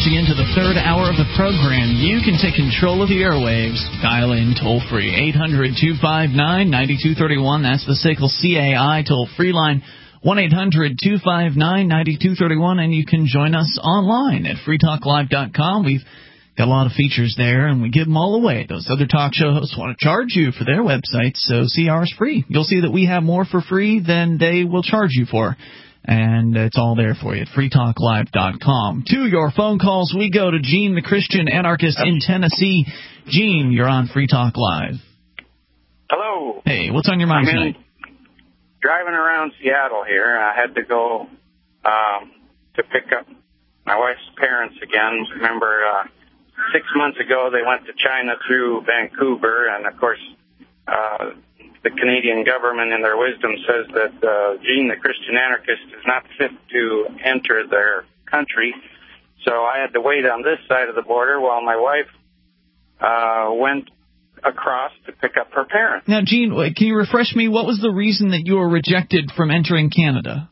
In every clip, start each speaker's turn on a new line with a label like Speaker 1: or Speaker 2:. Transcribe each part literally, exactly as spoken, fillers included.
Speaker 1: launching into the third hour of the program. You can take control of the airwaves. Dial in toll-free, eight hundred, two five nine, nine two three one. That's the S A C L C A I toll-free line, one eight hundred, two five nine, nine two three one. And you can join us online at free talk live dot com. We've got a lot of features there, and we give them all away. Those other talk show hosts want to charge you for their websites, so C R is free. You'll see that we have more for free than they will charge you for. And it's all there for you at free talk live dot com. To your phone calls, we go to Gene, the Christian anarchist in Tennessee. Gene, you're on Free Talk Live.
Speaker 2: Hello.
Speaker 1: Hey, what's on your mind
Speaker 2: I'm
Speaker 1: tonight?
Speaker 2: Driving around Seattle here. I had to go um, to pick up my wife's parents again. Remember, uh, six months ago they went to China through Vancouver, and of course, uh, the Canadian government, in their wisdom, says that uh, Gene, the Christian anarchist, is not fit to enter their country. So I had to wait on this side of the border while my wife uh, went across to pick up her parents.
Speaker 1: Now, Gene, can you refresh me? What was the reason that you were rejected from entering Canada?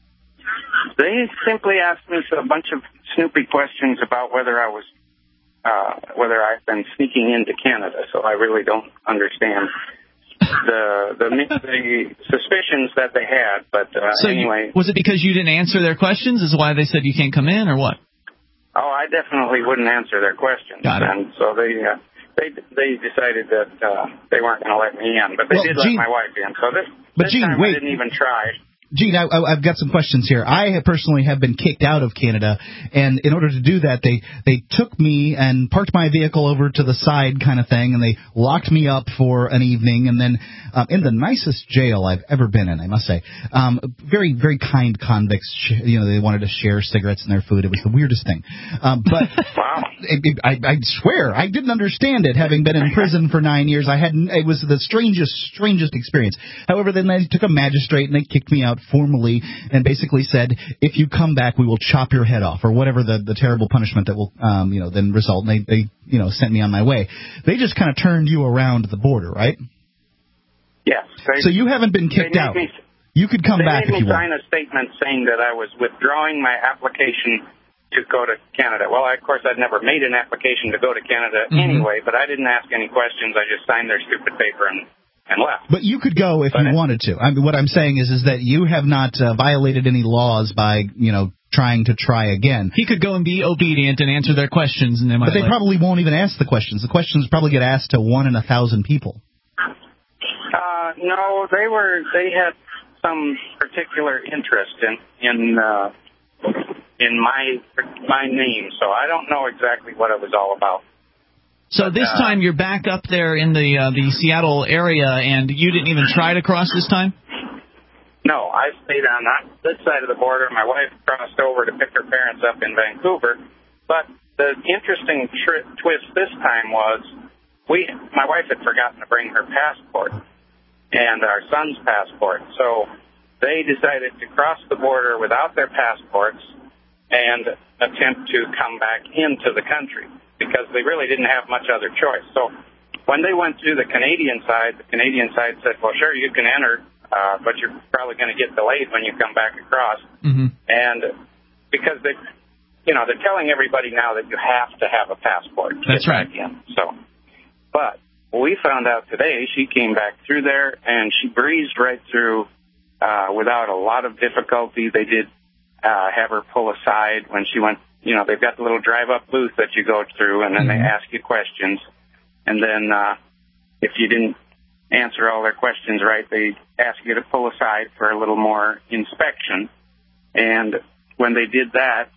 Speaker 2: They simply asked me a bunch of snoopy questions about whether I was, uh, whether I've been sneaking into Canada. So I really don't understand the the, the suspicions that they had. But uh,
Speaker 1: so
Speaker 2: anyway,
Speaker 1: you, was it because you didn't answer their questions? Is why they said you can't come in, or what?
Speaker 2: Oh, I definitely wouldn't answer their questions.
Speaker 1: Got it.
Speaker 2: And so they uh, they they decided that uh, they weren't going to let me in, but they
Speaker 3: well,
Speaker 2: did
Speaker 3: Gene,
Speaker 2: let my wife in. So this,
Speaker 3: but
Speaker 2: this
Speaker 3: Gene,
Speaker 2: time
Speaker 3: wait.
Speaker 2: I didn't even try.
Speaker 3: Gene, I, I've got some questions here. I have personally have been kicked out of Canada, and in order to do that, they, they took me and parked my vehicle over to the side kind of thing, and they locked me up for an evening, and then um, in the nicest jail I've ever been in, I must say. Um, very, very kind convicts. You know, they wanted to share cigarettes and their food. It was the weirdest thing. Um, but
Speaker 2: wow.
Speaker 3: it, it, I, I swear, I didn't understand it, having been in prison for nine years. I had It was the strangest, strangest experience. However, then they took a magistrate, and they kicked me out formally and basically said, if you come back, we will chop your head off, or whatever the, the terrible punishment that will, um, you know, then result. And they, they, you know, sent me on my way. They just kind of turned you around the border, right?
Speaker 2: Yes. They,
Speaker 3: so you haven't been kicked out.
Speaker 2: Me,
Speaker 3: you could come
Speaker 2: they
Speaker 3: back if you want.
Speaker 2: They made me sign a statement saying that I was withdrawing my application to go to Canada. Well, of course, I'd never made an application to go to Canada mm-hmm. anyway, but I didn't ask any questions. I just signed their stupid paper and and left.
Speaker 3: But you could go if
Speaker 2: but
Speaker 3: you
Speaker 2: it,
Speaker 3: wanted to. I mean, what I'm saying is, is that you have not uh, violated any laws by, you know, trying to try again.
Speaker 1: He could go and be obedient and answer their questions, and they might.
Speaker 3: But they
Speaker 1: like
Speaker 3: probably won't even ask the questions. The questions probably get asked to one in a thousand people.
Speaker 2: Uh, no, they were. They had some particular interest in in uh, in my my name, so I don't know exactly what it was all about.
Speaker 1: So this
Speaker 2: uh,
Speaker 1: time you're back up there in the uh, the Seattle area, and you didn't even try to cross this time?
Speaker 2: No, I stayed on this side of the border. My wife crossed over to pick her parents up in Vancouver. But the interesting tri- twist this time was we, my wife had forgotten to bring her passport and our son's passport. So they decided to cross the border without their passports and attempt to come back into the country, because they really didn't have much other choice. So when they went to the Canadian side, the Canadian side said, well, sure, you can enter, uh, but you're probably going to get delayed when you come back across.
Speaker 1: Mm-hmm.
Speaker 2: And because they, you know, they're telling everybody now that you have to have a passport to
Speaker 1: That's
Speaker 2: get
Speaker 1: right.
Speaker 2: back in. So, but we found out today she came back through there, and she breezed right through uh, without a lot of difficulty. They did uh, have her pull aside when she went. You know, they've got the little drive-up booth that you go through, and then mm-hmm. they ask you questions. And then uh, if you didn't answer all their questions right, they ask you to pull aside for a little more inspection. And when they did that,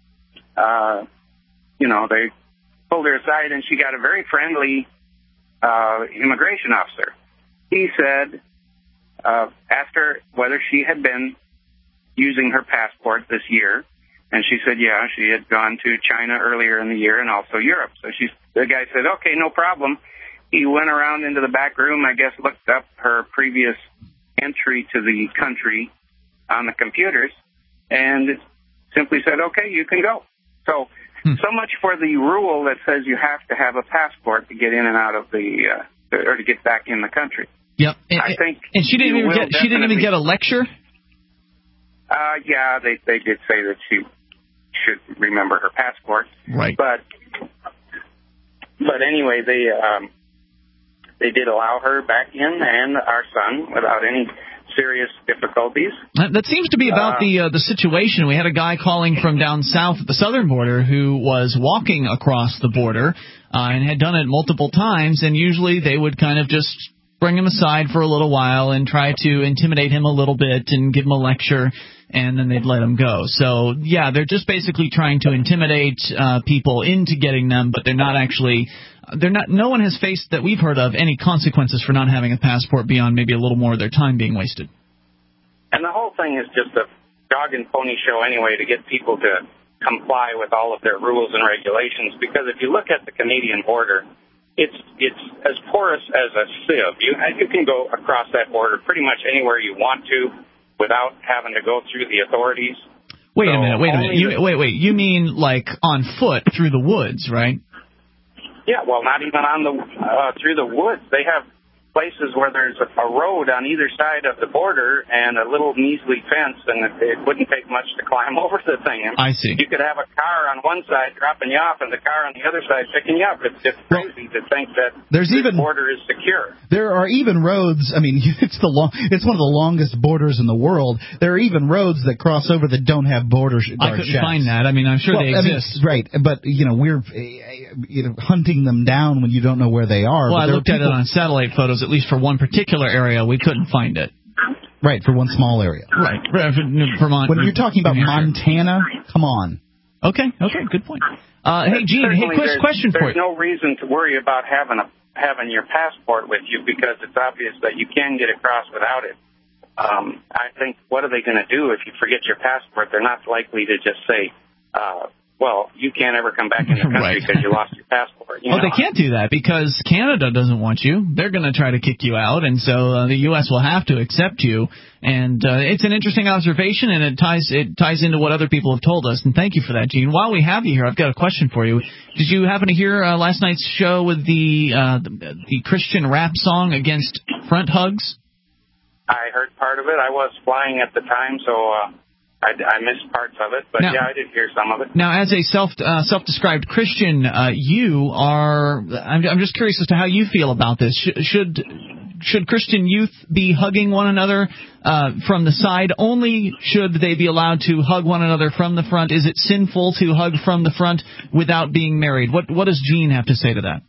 Speaker 2: uh, you know, they pulled her aside, and she got a very friendly uh, immigration officer. He said, uh, asked her whether she had been using her passport this year. And she said, yeah, she had gone to China earlier in the year and also Europe. So she, the guy said, okay, no problem. He went around into the back room, I guess, looked up her previous entry to the country on the computers, and simply said, okay, you can go. So, hmm. so much for the rule that says you have to have a passport to get in and out of the, uh, or to get back in the country.
Speaker 1: Yep. And,
Speaker 2: I think
Speaker 1: and she didn't even get, she didn't even get a lecture?
Speaker 2: Uh, yeah, they, they did say that she, should remember her passport.
Speaker 1: Right.
Speaker 2: But but anyway, they um, they did allow her back in and our son without any serious difficulties.
Speaker 1: That seems to be about uh, the uh, the situation. We had a guy calling from down south at the southern border who was walking across the border uh, and had done it multiple times, and usually they would kind of just bring him aside for a little while and try to intimidate him a little bit and give him a lecture, and then they'd let him go. So, yeah, they're just basically trying to intimidate uh, people into getting them, but they're not actually – they're not. No one has faced, that we've heard of, any consequences for not having a passport beyond maybe a little more of their time being wasted.
Speaker 2: And the whole thing is just a dog and pony show anyway to get people to comply with all of their rules and regulations, because if you look at the Canadian border – It's it's as porous as a sieve. You you can go across that border pretty much anywhere you want to without having to go through the authorities.
Speaker 1: Wait so a minute, wait a minute. You, wait, wait. You mean like on foot through the woods, right?
Speaker 2: Yeah, well, not even on the uh, through the woods. They have places where there's a, a road on either side of the border and a little measly fence, and it, it wouldn't take much to climb over the thing. And
Speaker 1: I see.
Speaker 2: You could have a car on one side dropping you off, and the car on the other side picking you up. It's just crazy well, to think that
Speaker 3: there's
Speaker 2: the
Speaker 3: even,
Speaker 2: border is secure.
Speaker 3: There are even roads. I mean, it's the long, it's one of the longest borders in the world. There are even roads that cross over that don't have border guard
Speaker 1: I couldn't
Speaker 3: checks.
Speaker 1: find that. I mean, I'm sure
Speaker 3: well,
Speaker 1: they exist.
Speaker 3: I mean, right, but you know, we're you know hunting them down when you don't know where they are.
Speaker 1: Well,
Speaker 3: but
Speaker 1: I looked people, at it on satellite photos, at least for one particular area. We couldn't find it.
Speaker 3: Right, for one small area.
Speaker 1: Right, Vermont.
Speaker 3: When you're talking about Montana, come on.
Speaker 1: Okay, okay, good point. Uh, hey, Gene, hey, quick question for you.
Speaker 2: There's no reason to worry about having a having your passport with you, because it's obvious that you can get across without it. Um, I think, what are they going to do if you forget your passport? They're not likely to just say, uh, well, you can't ever come back in the country because right. you lost your passport. You
Speaker 1: well,
Speaker 2: know?
Speaker 1: They can't do that because Canada doesn't want you. They're going to try to kick you out, and so uh, the U S will have to accept you. And uh, it's an interesting observation, and it ties it ties into what other people have told us. And thank you for that, Gene. While we have you here, I've got a question for you. Did you happen to hear uh, last night's show with the, uh, the the Christian rap song against front hugs?
Speaker 2: I heard part of it. I was flying at the time, so uh, I, I missed parts of it. But, now, yeah, I did hear some of it.
Speaker 1: Now, as a self, uh, self-described Christian, uh, you are I'm, – I'm just curious as to how you feel about this. Sh- should should Christian youth be hugging one another uh, from the side? Only should they be allowed to hug one another from the front? Is it sinful to hug from the front without being married? What What does Gene have to say to that?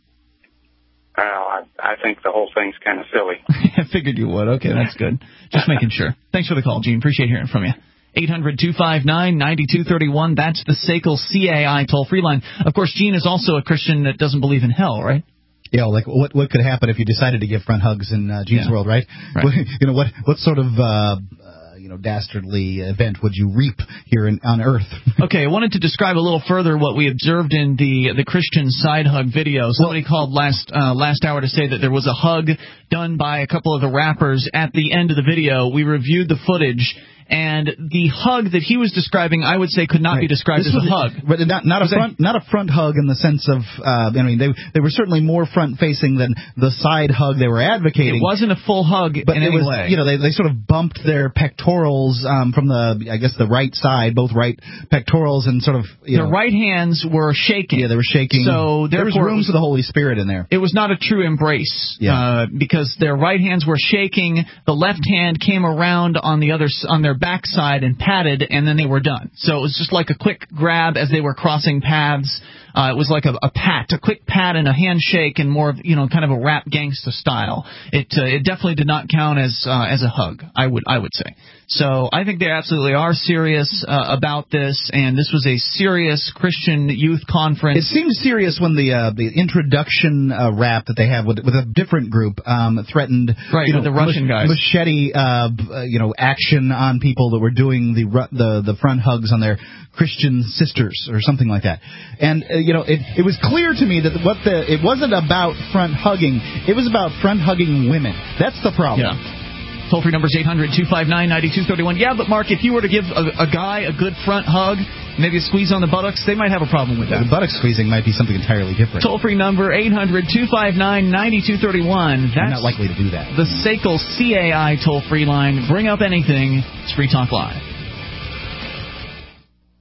Speaker 2: Uh, I, I think the whole thing's kind of silly.
Speaker 1: I figured you would. Okay, that's good. Just making sure. Thanks for the call, Gene. Appreciate hearing from you. eight hundred two five nine nine two three one. That's the S A C L C A I toll-free line. Of course, Gene is also a Christian that doesn't believe in hell, right?
Speaker 3: Yeah, like what what could happen if you decided to give front hugs in uh, Gene's
Speaker 1: yeah.
Speaker 3: world, right?
Speaker 1: right?
Speaker 3: You know, what what sort of uh, uh, you know dastardly event would you reap here in, on Earth?
Speaker 1: Okay, I wanted to describe a little further what we observed in the the Christian side hug video. Somebody well, called last uh, last hour to say that there was a hug done by a couple of the rappers at the end of the video. We reviewed the footage. And the hug that he was describing, I would say, could not
Speaker 3: right.
Speaker 1: be described
Speaker 3: this
Speaker 1: as
Speaker 3: was,
Speaker 1: a hug.
Speaker 3: But not, not a front, not a front hug in the sense of, uh, I mean, they they were certainly more front facing than the side hug they were advocating.
Speaker 1: It wasn't a full hug
Speaker 3: but
Speaker 1: in
Speaker 3: it
Speaker 1: any
Speaker 3: was,
Speaker 1: way.
Speaker 3: You know, they they sort of bumped their pectorals um, from the, I guess, the right side, both right pectorals, and sort of. You
Speaker 1: Their
Speaker 3: know,
Speaker 1: right hands were shaking.
Speaker 3: Yeah, they were shaking.
Speaker 1: So
Speaker 3: there was room
Speaker 1: was,
Speaker 3: for the Holy Spirit in there.
Speaker 1: It was not a true embrace.
Speaker 3: Yeah.
Speaker 1: Uh, because their right hands were shaking. The left hand came around on the other on their backside and patted, and then they were done. So it was just like a quick grab as they were crossing paths. Uh, it was like a, a pat, a quick pat and a handshake, and more of, you know, kind of a rap gangsta style. It uh, it definitely did not count as uh, as a hug, I would I would say. So I think they absolutely are serious uh, about this, and this was a serious Christian youth conference.
Speaker 3: It seems serious when the uh, the introduction uh, rap that they have with with a different group um, threatened,
Speaker 1: right,
Speaker 3: you know,
Speaker 1: the Russian
Speaker 3: mach-
Speaker 1: guys,
Speaker 3: machete, uh, you know, action on people that were doing the the the front hugs on their Christian sisters or something like that. And uh, you know, it it was clear to me that what the it wasn't about front hugging, it was about front hugging women. That's the problem.
Speaker 1: Yeah. Toll-free number is eight hundred two five nine nine two three one. Yeah, but Mark, if you were to give a, a guy a good front hug, maybe a squeeze on the buttocks, they might have a problem with that.
Speaker 3: The buttock squeezing might be something entirely different.
Speaker 1: Toll-free number eight hundred two five nine nine two three one. That's
Speaker 3: I'm not likely to do that.
Speaker 1: The S A C L C A I toll-free line. Bring up anything. It's Free Talk Live.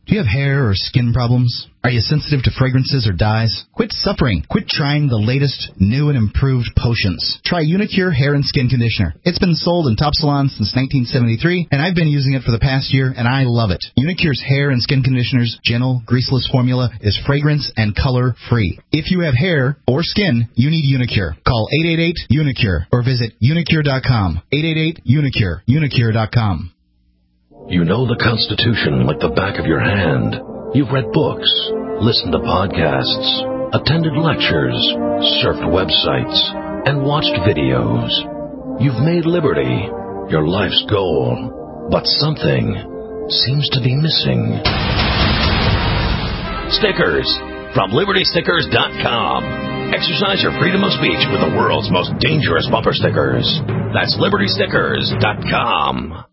Speaker 3: Do you have hair or skin problems? Are you sensitive to fragrances or dyes? Quit suffering. Quit trying the latest, new, and improved potions. Try Unicure Hair and Skin Conditioner. It's been sold in top salons since nineteen seventy-three, and I've been using it for the past year, and I love it. Unicure's Hair and Skin Conditioner's gentle, greaseless formula is fragrance and color-free. If you have hair or skin, you need Unicure. Call eight eight eight, UNICURE or visit unicure dot com. eight eight eight, UNICURE. unicure dot com.
Speaker 4: You know the Constitution like the back of your hand. You've read books, listened to podcasts, attended lectures, surfed websites, and watched videos. You've made liberty your life's goal, but something seems to be missing. Stickers from Liberty Stickers dot com. Exercise your freedom of speech with the world's most dangerous bumper stickers. That's Liberty Stickers dot com.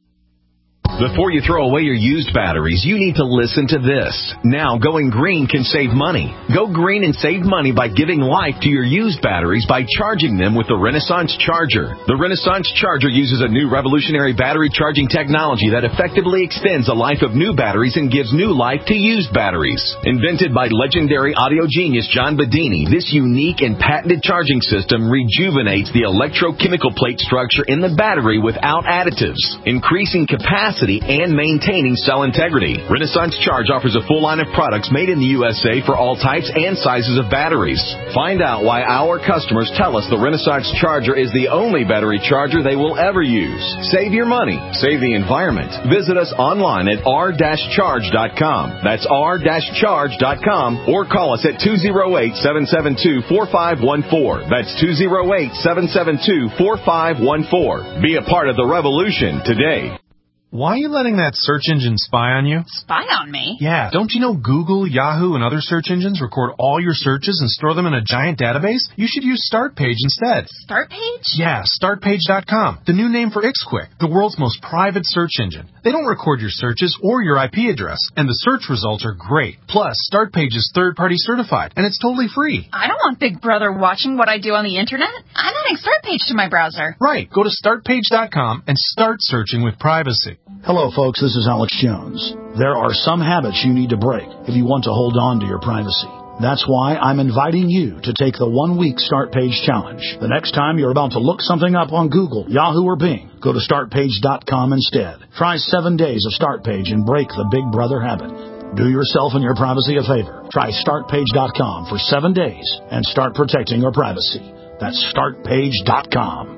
Speaker 5: Before you throw away your used batteries, you need to listen to this. Now, going green can save money. Go green and save money by giving life to your used batteries by charging them with the Renaissance Charger. The Renaissance Charger uses a new revolutionary battery charging technology that effectively extends the life of new batteries and gives new life to used batteries. Invented by legendary audio genius John Bedini, this unique and patented charging system rejuvenates the electrochemical plate structure in the battery without additives, increasing capacity and maintaining cell integrity. Renaissance Charge offers a full line of products made in the U S A for all types and sizes of batteries. Find out why our customers tell us the Renaissance Charger is the only battery charger they will ever use. Save your money. Save the environment. Visit us online at r dash charge dot com. That's r dash charge dot com or call us at two oh eight, seven seven two, four five one four. That's two oh eight, seven seven two, four five one four. Be a part of the revolution today.
Speaker 6: Why are you letting that search engine spy on you?
Speaker 7: Spy on me?
Speaker 6: Yeah. Don't you know Google, Yahoo, and other search engines record all your searches and store them in a giant database? You should use StartPage instead.
Speaker 7: StartPage?
Speaker 6: Yeah, start page dot com. The new name for IxQuick, the world's most private search engine. They don't record your searches or your I P address, and the search results are great. Plus, StartPage is third-party certified, and it's totally free.
Speaker 7: I don't want Big Brother watching what I do on the internet. I'm adding StartPage to my browser.
Speaker 6: Right. Go to start page dot com and start searching with privacy.
Speaker 8: Hello, folks. This is Alex Jones. There are some habits you need to break if you want to hold on to your privacy. That's why I'm inviting you to take the one-week Start Page Challenge. The next time you're about to look something up on Google, Yahoo, or Bing, go to start page dot com instead. Try seven days of Start Page and break the Big Brother habit. Do yourself and your privacy a favor. Try start page dot com for seven days and start protecting your privacy. That's start page dot com.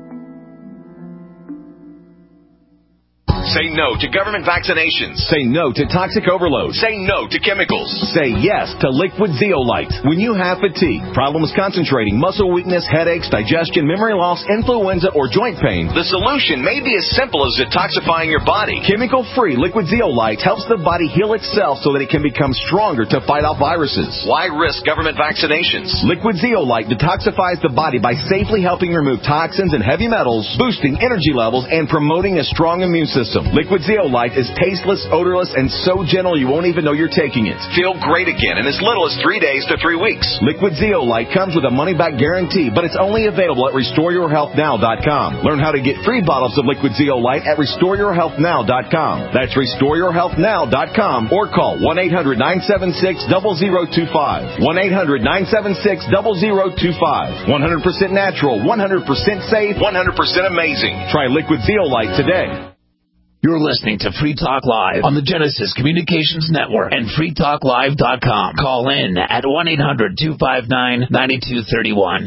Speaker 5: Say no to government vaccinations. Say no to toxic overload. Say no to chemicals. Say yes to liquid zeolite. When you have fatigue, problems concentrating, muscle weakness, headaches, digestion, memory loss, influenza, or joint pain, the solution may be as simple as detoxifying your body. Chemical-free liquid zeolite helps the body heal itself so that it can become stronger to fight off viruses. Why risk government vaccinations? Liquid zeolite detoxifies the body by safely helping remove toxins and heavy metals, boosting energy levels, and promoting a strong immune system. Liquid zeolite is tasteless, odorless, and so gentle you won't even know you're taking it. Feel great again in as little as three days to three weeks. Liquid zeolite comes with a money-back guarantee, but it's only available at restore your health now dot com. Learn how to get free bottles of liquid zeolite at restore your health now dot com. That's restore your health now dot com or call one eight hundred, nine seven six, zero zero two five. one eight hundred, nine seven six, zero zero two five. one hundred percent natural, one hundred percent safe, one hundred percent amazing. Try liquid zeolite today.
Speaker 9: You're listening to Free Talk Live on the Genesis Communications Network and free talk live dot com. Call in at one eight hundred, two five nine, nine two three one.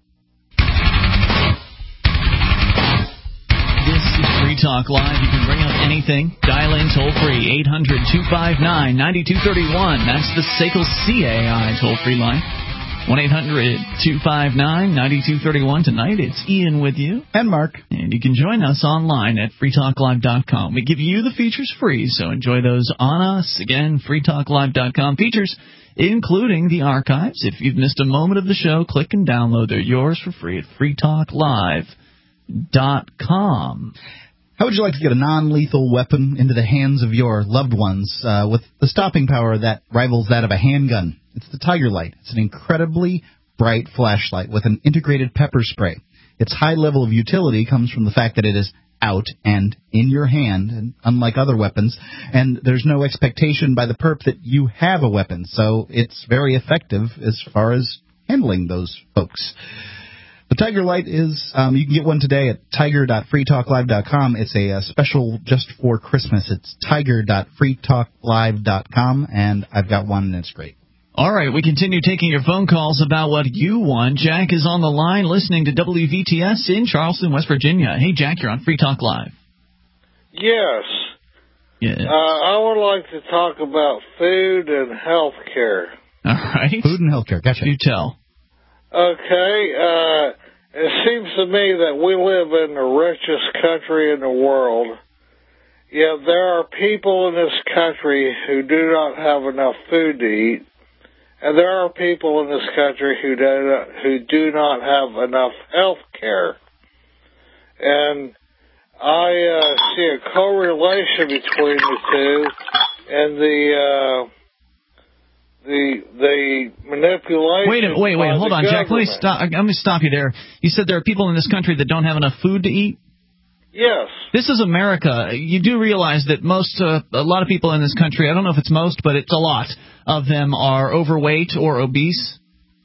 Speaker 1: This is Free Talk Live. You can bring up anything. Dial in toll-free, eight hundred, two five nine, nine two three one. That's the S A C L C A I toll-free line. one eight hundred, two five nine, nine two three one. Tonight, it's Ian with you.
Speaker 3: And Mark.
Speaker 1: And you can join us online at free talk live dot com. We give you the features free, so enjoy those on us. Again, free talk live dot com. Features including the archives. If you've missed a moment of the show, click and download. They're yours for free at free talk live dot com.
Speaker 3: How would you like to get a non-lethal weapon into the hands of your loved ones uh, with the stopping power that rivals that of a handgun? It's the Tiger Light. It's an incredibly bright flashlight with an integrated pepper spray. Its high level of utility comes from the fact that it is out and in your hand, and unlike other weapons, and there's no expectation by the perp that you have a weapon, so it's very effective as far as handling those folks. The Tiger Light is, um, you can get one today at tiger dot free talk live dot com. It's a, a special just for Christmas. It's tiger dot free talk live dot com, and I've got one, and it's great.
Speaker 1: All right, we continue taking your phone calls about what you want. Jack is on the line listening to W V T S in Charleston, West Virginia. Hey, Jack, you're on Free Talk Live.
Speaker 10: Yes.
Speaker 1: Yeah.
Speaker 10: Uh, I would like to talk about food and health care.
Speaker 1: All right.
Speaker 3: Food and health care. Gotcha.
Speaker 1: You tell.
Speaker 10: Okay. Uh, it seems to me that we live in the richest country in the world, yet there are people in this country who do not have enough food to eat, and there are people in this country who do not, who do not have enough health care. And I uh, see a correlation between the two, and the... Uh, The the manipulation.
Speaker 1: Wait, wait, wait! Hold on,
Speaker 10: government.
Speaker 1: Jack. Let me stop. Let me stop you there. You said there are people in this country that don't have enough food to eat.
Speaker 10: Yes.
Speaker 1: This is America. You do realize that most, uh, a lot of people in this country. I don't know if it's most, but it's a lot of them are overweight or obese.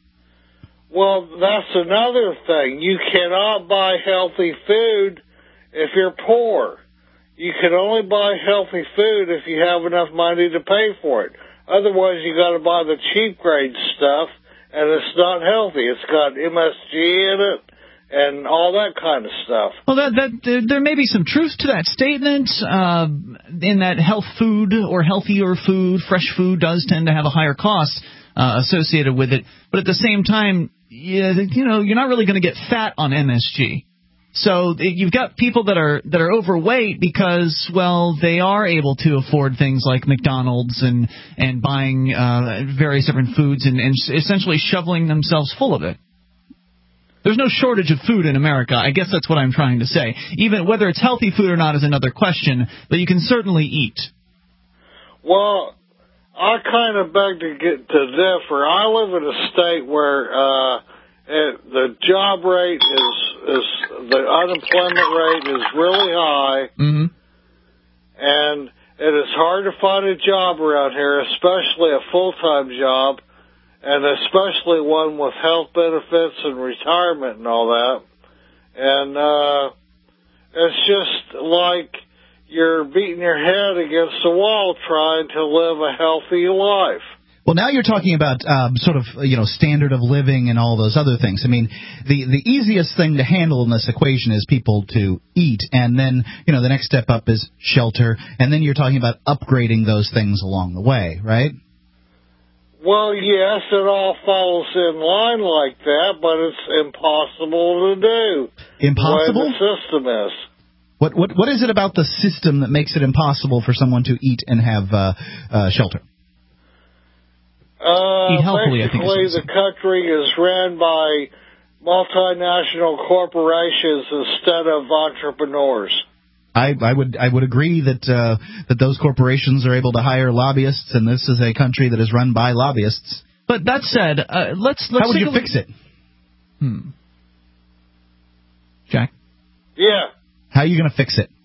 Speaker 10: Well, that's another thing. You cannot buy healthy food if you're poor. You can only buy healthy food if you have enough money to pay for it. Otherwise, you got to buy the cheap grade stuff, and it's not healthy. It's got M S G in it and all that kind of stuff.
Speaker 1: Well, that that there may be some truth to that statement. Uh, in that health food or healthier food, fresh food does tend to have a higher cost uh, associated with it. But at the same time, you, you know, you're not really going to get fat on M S G. So you've got people that are that are overweight because, well, they are able to afford things like McDonald's and and buying uh, various different foods and, and essentially shoveling themselves full of it. There's no shortage of food in America. I guess that's what I'm trying to say. Even whether it's healthy food or not is another question, but you can certainly eat.
Speaker 10: Well, I kind of beg to get to differ. I live in a state where uh, it, the job rate is is the unemployment rate is really high,
Speaker 1: mm-hmm.
Speaker 10: and it is hard to find a job around here, especially a full-time job, and especially one with health benefits and retirement and all that. And uh, it's just like you're beating your head against the wall trying to live a healthy life.
Speaker 3: Well, now you're talking about um, sort of, you know, standard of living and all those other things. I mean, the the easiest thing to handle in this equation is people to eat, and then, you know, the next step up is shelter, and then you're talking about upgrading those things along the way, right?
Speaker 10: Well, yes, it all follows in line like that, but it's impossible to do.
Speaker 3: Impossible?
Speaker 10: The way the system is.
Speaker 3: What what what is it about the system that makes it impossible for someone to eat and have uh, uh, shelter?
Speaker 10: Uh,
Speaker 1: Eat healthily, I think.
Speaker 10: Basically, the country is ran by multinational corporations instead of entrepreneurs.
Speaker 3: I, I would I would agree that uh, that those corporations are able to hire lobbyists, and this is a country that is run by lobbyists.
Speaker 1: But that said, uh, let's let's.
Speaker 3: How would you
Speaker 1: a
Speaker 3: fix it?
Speaker 1: Hmm. Jack?
Speaker 10: Yeah.
Speaker 3: How are you going to fix it?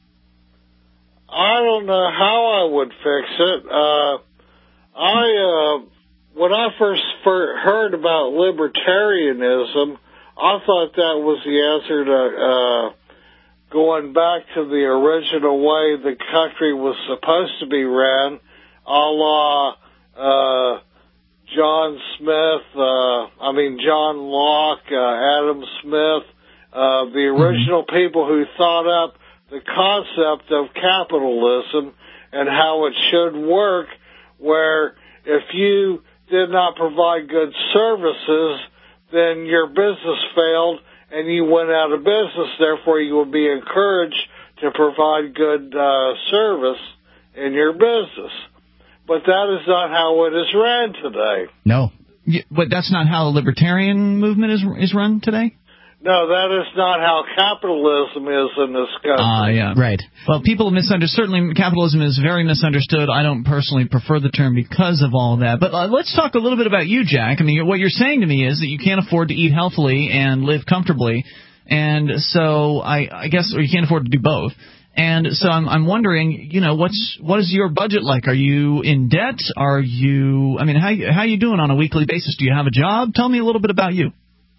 Speaker 10: I don't know how I would fix it. Uh, I, uh, when I first heard about libertarianism, I thought that was the answer to, uh, going back to the original way the country was supposed to be ran, a la, uh, John Smith, uh, I mean, John Locke, uh, Adam Smith, uh, the original mm-hmm. people who thought up the concept of capitalism and how it should work, where if you did not provide good services, then your business failed and you went out of business. Therefore, you would be encouraged to provide good uh, service in your business. But that is not how it is ran today.
Speaker 3: No.
Speaker 1: Yeah, but that's not how the libertarian movement is is run today?
Speaker 10: No, that is not how capitalism is in this country.
Speaker 1: Ah, uh, yeah.
Speaker 3: Right.
Speaker 1: Well, people misunderstand. Certainly, capitalism is very misunderstood. I don't personally prefer the term because of all that. But uh, let's talk a little bit about you, Jack. I mean, what you're saying to me is that you can't afford to eat healthily and live comfortably, And so I, I guess or you can't afford to do both. And so I'm, I'm wondering, you know, what's what is your budget like? Are you in debt? Are you? I mean, how how are you doing on a weekly basis? Do you have a job? Tell me a little bit about you.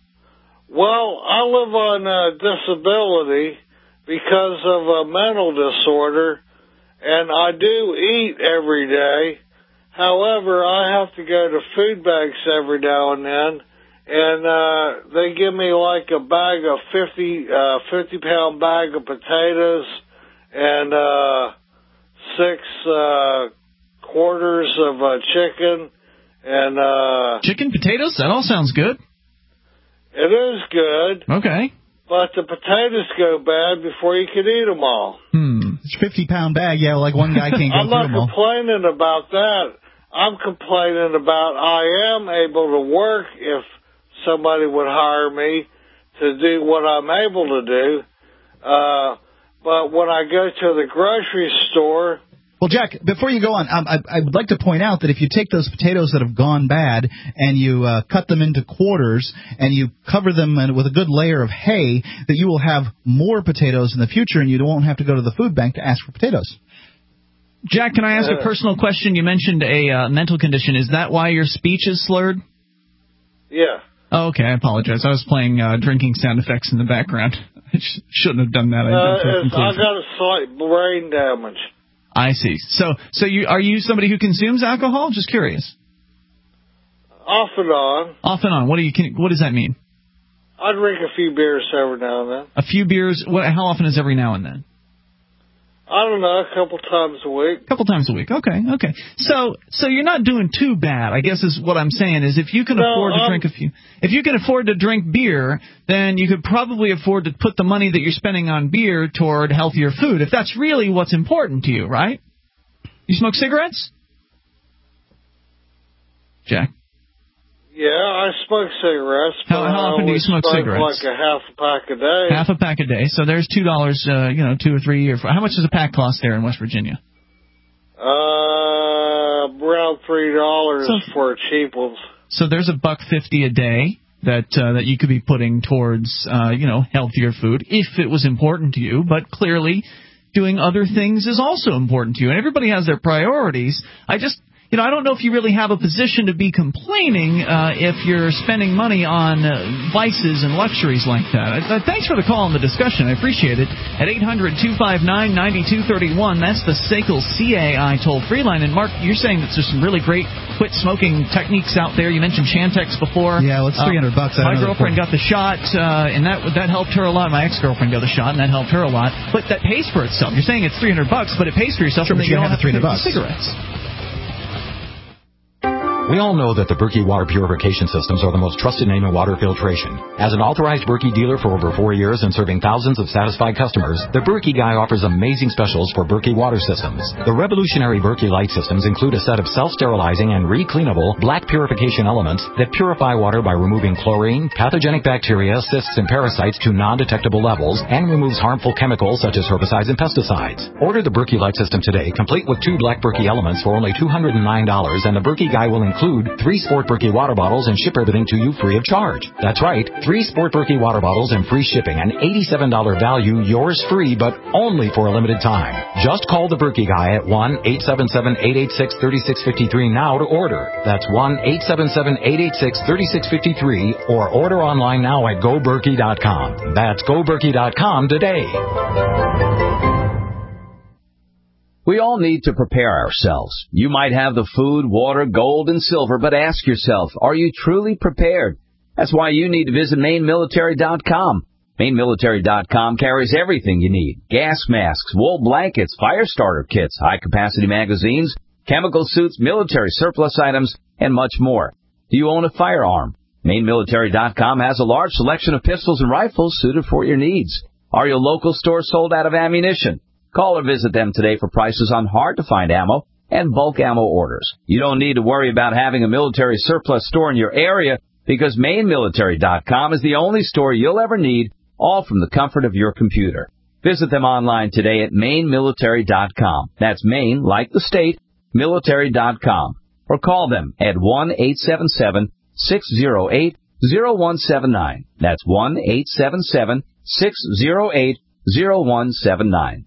Speaker 10: Well, I live on uh, disability because of a mental disorder, and I do eat every day. However, I have to go to food banks every now and then, and uh, they give me like a bag of fifty, uh, fifty pound bag of potatoes and uh, six uh, quarters of uh, chicken and uh,
Speaker 1: chicken potatoes. That all sounds good.
Speaker 10: It is good.
Speaker 1: Okay.
Speaker 10: But the potatoes go bad before you can eat them all.
Speaker 3: Hmm. It's a fifty pound bag. Yeah, like one guy can't go
Speaker 10: I'm
Speaker 3: through them all.
Speaker 10: not complaining about that. I'm complaining about I am able to work if somebody would hire me to do what I'm able to do. Uh, but when I go to the grocery store...
Speaker 3: Well, Jack, before you go on, um, I, I would like to point out that if you take those potatoes that have gone bad and you uh, cut them into quarters and you cover them with a good layer of hay, that you will have more potatoes in the future and you won't have to go to the food bank to ask for potatoes.
Speaker 1: Jack, can I ask a personal question? You mentioned a uh, mental condition. Is that why your speech is slurred?
Speaker 10: Yeah.
Speaker 1: Oh, okay, I apologize. I was playing uh, drinking sound effects in the background. I sh- shouldn't have done that. I,
Speaker 10: uh, it's, I got a slight brain damage.
Speaker 1: I see. So, so you are you somebody who consumes alcohol? Just curious.
Speaker 10: Off and on.
Speaker 1: Off and on. What do you? Can, what does that mean?
Speaker 10: I drink a few beers every now and then.
Speaker 1: A few beers. What? How often is every now and then?
Speaker 10: I don't know, a couple times a week.
Speaker 1: A couple times a week. Okay, okay. So, so you're not doing too bad, I guess is what I'm saying. Is if you can
Speaker 10: no,
Speaker 1: afford to
Speaker 10: I'm,
Speaker 1: drink a few, if you can afford to drink beer, then you could probably afford to put the money that you're spending on beer toward healthier food. If that's really what's important to you, right? You smoke cigarettes, Jack?
Speaker 10: Yeah, I smoke cigarettes.
Speaker 1: How, how often do you smoke cigarettes?
Speaker 10: Like a half a pack a day.
Speaker 1: Half a pack a day. So there's two dollars, uh, you know, two or three or four. How much does a pack cost there in West Virginia?
Speaker 10: Uh, around three dollars
Speaker 1: so,
Speaker 10: for cheap ones.
Speaker 1: So there's a buck fifty a day that uh, that you could be putting towards, uh, you know, healthier food if it was important to you. But clearly, doing other things is also important to you, and everybody has their priorities. I just. You know, I don't know if you really have a position to be complaining uh, if you're spending money on uh, vices and luxuries like that. Uh, thanks for the call and the discussion. I appreciate it. At eight hundred two five nine nine two three one, that's the S A C L C A I toll-free line. And, Mark, you're saying that there's some really great quit-smoking techniques out there. You mentioned Chantix before.
Speaker 3: Yeah, well, it's three hundred bucks.
Speaker 1: Uh, my girlfriend got the shot, uh, and that that helped her a lot. My ex-girlfriend got the shot, and that helped her a lot. But that pays for itself. You're saying it's three hundred bucks, but it pays for yourself.
Speaker 3: Sure,
Speaker 1: and
Speaker 3: but you
Speaker 1: don't
Speaker 3: have
Speaker 1: have
Speaker 3: the three hundred
Speaker 1: bucks.
Speaker 3: bucks.
Speaker 1: Cigarettes.
Speaker 11: We all know that the Berkey water purification systems are the most trusted name in water filtration. As an authorized Berkey dealer for over four years and serving thousands of satisfied customers, the Berkey Guy offers amazing specials for Berkey water systems. The revolutionary Berkey Light systems include a set of self-sterilizing and re-cleanable black purification elements that purify water by removing chlorine, pathogenic bacteria, cysts, and parasites to non-detectable levels and removes harmful chemicals such as herbicides and pesticides. Order the Berkey Light system today, complete with two black Berkey elements for only two hundred nine dollars, and the Berkey Guy will include Include three Sport Berkey water bottles and ship everything to you free of charge. That's right, three Sport Berkey water bottles and free shipping, an eighty-seven dollars value, yours free, but only for a limited time. Just call the Berkey Guy at one eight seven seven, eight eight six, three six five three now to order. That's one eight seven seven, eight eight six, three six five three, or order online now at go berkey dot com. That's go berkey dot com today.
Speaker 12: We all need to prepare ourselves. You might have the food, water, gold, and silver, but ask yourself, are you truly prepared? That's why you need to visit Maine Military dot com. Maine Military dot com carries everything you need. Gas masks, wool blankets, fire starter kits, high-capacity magazines, chemical suits, military surplus items, and much more. Do you own a firearm? Maine Military dot com has a large selection of pistols and rifles suited for your needs. Are your local stores sold out of ammunition? Call or visit them today for prices on hard-to-find ammo and bulk ammo orders. You don't need to worry about having a military surplus store in your area because Maine Military dot com is the only store you'll ever need, all from the comfort of your computer. Visit them online today at Maine Military dot com. That's Maine, like the state, Military dot com. Or call them at one eight seven seven, six zero eight, zero one seven nine. That's one eight seven seven, six zero eight, zero one seven nine.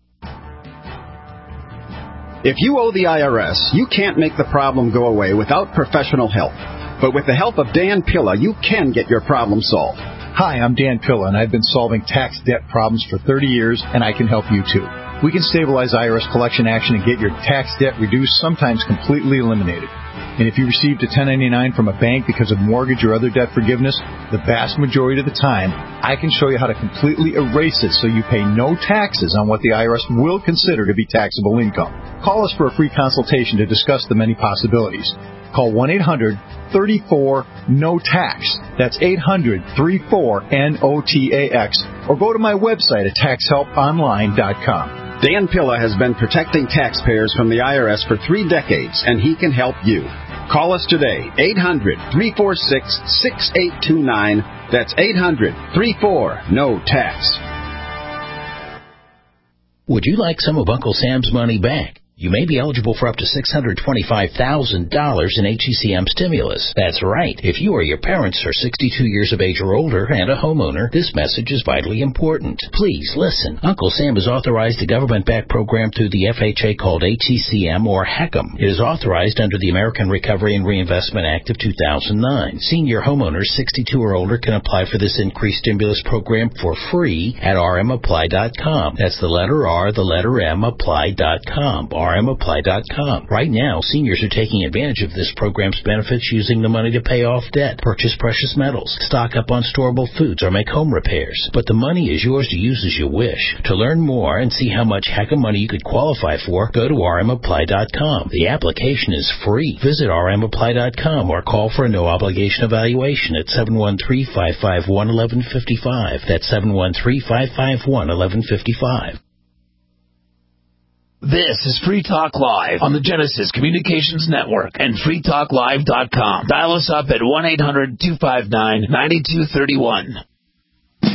Speaker 13: If you owe the I R S, you can't make the problem go away without professional help. But with the help of Dan Pilla, you can get your problem solved.
Speaker 14: Hi, I'm Dan Pilla, and I've been solving tax debt problems for thirty years, and I can help you too. We can stabilize I R S collection action and get your tax debt reduced, sometimes completely eliminated. And if you received a ten ninety-nine from a bank because of mortgage or other debt forgiveness, the vast majority of the time, I can show you how to completely erase it so you pay no taxes on what the I R S will consider to be taxable income. Call us for a free consultation to discuss the many possibilities. Call one eight hundred, three four, N O T A X. That's eight hundred, three four, N O T A X. Or go to my website at tax help online dot com.
Speaker 13: Dan Pilla has been protecting taxpayers from the I R S for three decades, and he can help you. Call us today, eight hundred, three four six, six eight two nine. That's eight hundred, three four, N O T A X.
Speaker 15: Would you like some of Uncle Sam's money back? You may be eligible for up to six hundred twenty-five thousand dollars in H E C M stimulus. That's right. If you or your parents are sixty-two years of age or older and a homeowner, this message is vitally important. Please listen. Uncle Sam has authorized a government-backed program through the F H A called H E C M or HECM. It is authorized under the American Recovery and Reinvestment Act of two thousand nine. Senior homeowners sixty-two or older can apply for this increased stimulus program for free at r m apply dot com. That's the letter R, the letter M, apply dot com. r m apply dot com. Right now, seniors are taking advantage of this program's benefits using the money to pay off debt, purchase precious metals, stock up on storable foods, or make home repairs. But the money is yours to use as you wish. To learn more and see how much HECM money you could qualify for, go to r m apply dot com. The application is free. Visit r m apply dot com or call for a no-obligation evaluation at seven one three, five five one, one one five five. That's seven one three, five five one, one one five five.
Speaker 9: This is Free Talk Live on the Genesis Communications Network and free talk live dot com. Dial us up at one eight hundred, two five nine, nine two three one.
Speaker 1: This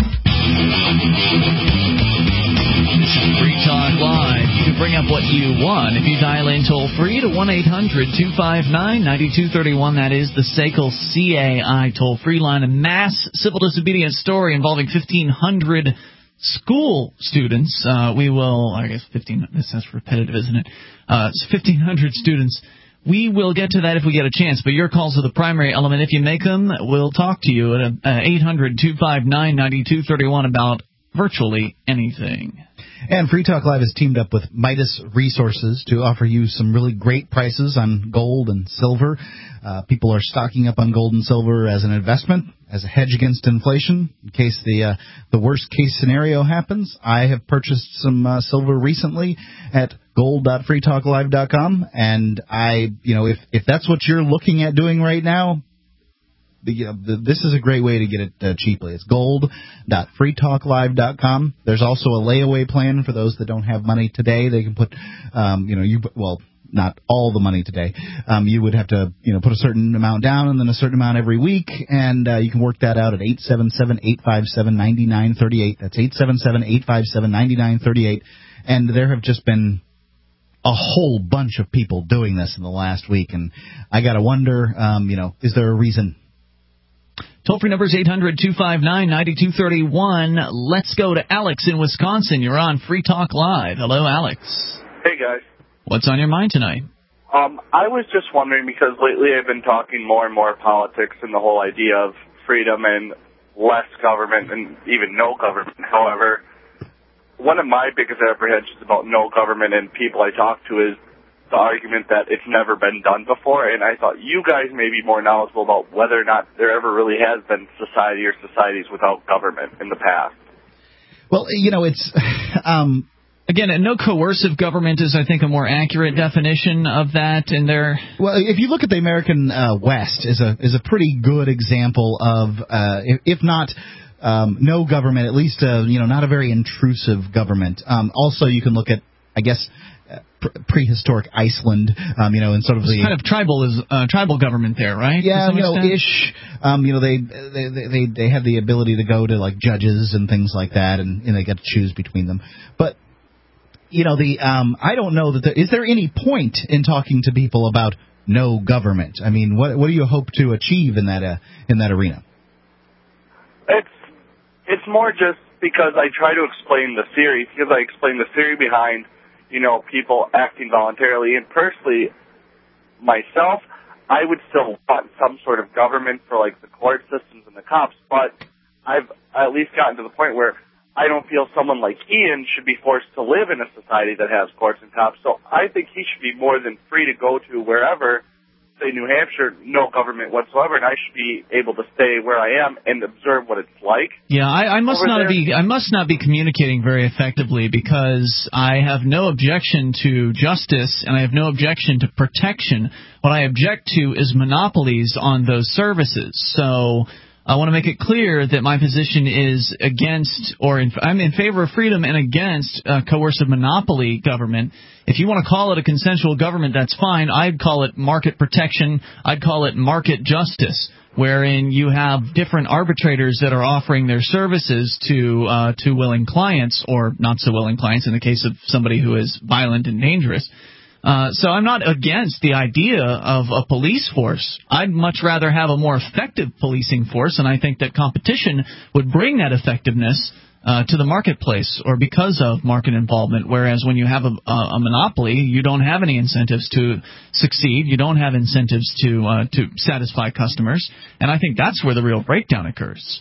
Speaker 1: is Free Talk Live. You can bring up what you want if you dial in toll free to one eight hundred, two five nine, nine two three one. That is the S A C L C A I toll-free line. A mass civil disobedience story involving fifteen hundred school students. Uh, we will, I guess, fifteen. This is repetitive, isn't it? Uh, it's fifteen hundred students. We will get to that if we get a chance, but your calls are the primary element. If you make them, we'll talk to you at uh, eight hundred, two five nine, nine two three one about virtually anything.
Speaker 3: And Free Talk Live has teamed up with Midas Resources to offer you some really great prices on gold and silver. Uh, people are stocking up on gold and silver as an investment, as a hedge against inflation, in case the uh, the worst case scenario happens. I have purchased some uh, silver recently at gold dot free talk live dot com, and I, you know, if if that's what you're looking at doing right now, The, you know, the, this is a great way to get it uh, cheaply. It's gold dot free talk live dot com. There's also a layaway plan for those that don't have money today. They can put, um, you know, you well, not all the money today. Um, you would have to, you know, put a certain amount down and then a certain amount every week, and uh, you can work that out at eight seven seven, eight five seven, nine nine three eight. That's eight seven seven, eight five seven, nine nine three eight. And there have just been a whole bunch of people doing this in the last week, and I got to wonder, um, you know, is there a reason?
Speaker 1: Toll-free number is eight hundred, two five nine, nine two three one. Let's go to Alex in Wisconsin. You're on Free Talk Live. Hello, Alex.
Speaker 16: Hey, guys.
Speaker 1: What's on your mind tonight?
Speaker 16: Um, I was just wondering, because lately I've been talking more and more politics and the whole idea of freedom and less government and even no government. However, one of my biggest apprehensions about no government and people I talk to is the argument that it's never been done before, and I thought you guys may be more knowledgeable about whether or not there ever really has been society or societies without government in the past.
Speaker 3: Well, you know, it's... Um
Speaker 1: Again, no coercive government is, I think, a more accurate definition of that. And there,
Speaker 3: well, if you look at the American uh, West, is a is a pretty good example of, uh, if, if not um, no government, at least uh, you know not a very intrusive government. Um, also, you can look at, I guess, uh, pre- prehistoric Iceland, um, you know, and sort of the
Speaker 1: kind of tribal is uh, tribal government there, right?
Speaker 3: Yeah, you know, extent? ish. Um, you know, they they they they have the ability to go to like judges and things like that, and, and they get to choose between them, but. You know, the um, I don't know that there, is there any point in talking to people about no government? I mean, what what do you hope to achieve in that uh, in that arena?
Speaker 16: It's it's more just because I try to explain the theory, because I explain the theory behind, you know, people acting voluntarily. And personally, myself, I would still want some sort of government for, like, the court systems and the cops, but I've at least gotten to the point where I don't feel someone like Ian should be forced to live in a society that has courts and cops. So I think he should be more than free to go to wherever, say New Hampshire, no government whatsoever, and I should be able to stay where I am and observe what it's like.
Speaker 1: Yeah, I, I must not
Speaker 16: there.
Speaker 1: be I must not be communicating very effectively, because I have no objection to justice and I have no objection to protection. What I object to is monopolies on those services. So I want to make it clear that my position is against, or in, I'm in favor of freedom and against uh, coercive monopoly government. If you want to call it a consensual government, that's fine. I'd call it market protection. I'd call it market justice, wherein you have different arbitrators that are offering their services to uh, to willing clients, or not so willing clients in the case of somebody who is violent and dangerous. Uh, so I'm not against the idea of a police force. I'd much rather have a more effective policing force, and I think that competition would bring that effectiveness uh, to the marketplace, or because of market involvement, whereas when you have a, a monopoly, you don't have any incentives to succeed. You don't have incentives to uh, to satisfy customers, and I think that's where the real breakdown occurs.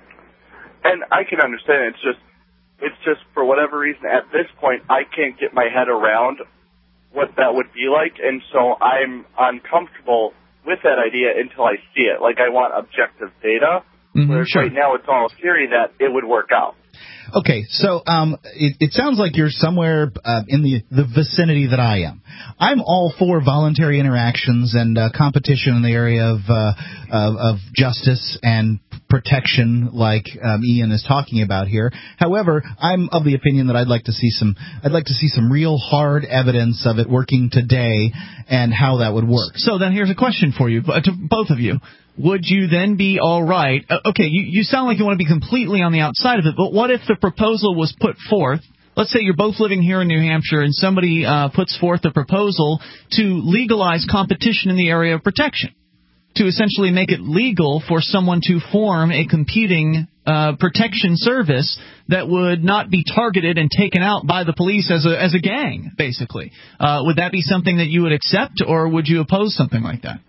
Speaker 16: And I can understand. It's just, it's just for whatever reason, at this point, I can't get my head around what that would be like, and so I'm uncomfortable with that idea until I see it. Like, I want objective data,
Speaker 3: Mm-hmm,
Speaker 16: whereas
Speaker 3: sure.
Speaker 16: right now it's all theory that it would work out.
Speaker 3: Okay, so um, it, it sounds like you're somewhere uh, in the, the vicinity that I am. I'm all for voluntary interactions and uh, competition in the area of, uh, of of justice and protection, like um, Ian is talking about here. However, I'm of the opinion that I'd like to see some I'd like to see some real hard evidence of it working today and how that would work.
Speaker 1: So then here's a question for you, to both of you. Would you then be all right? Uh, okay, you, you sound like you want to be completely on the outside of it, but what if the proposal was put forth? Let's say you're both living here in New Hampshire and somebody uh, puts forth a proposal to legalize competition in the area of protection, to essentially make it legal for someone to form a competing uh, protection service that would not be targeted and taken out by the police as a as a gang, basically. Uh, would that be something that you would accept, or would you oppose something like that?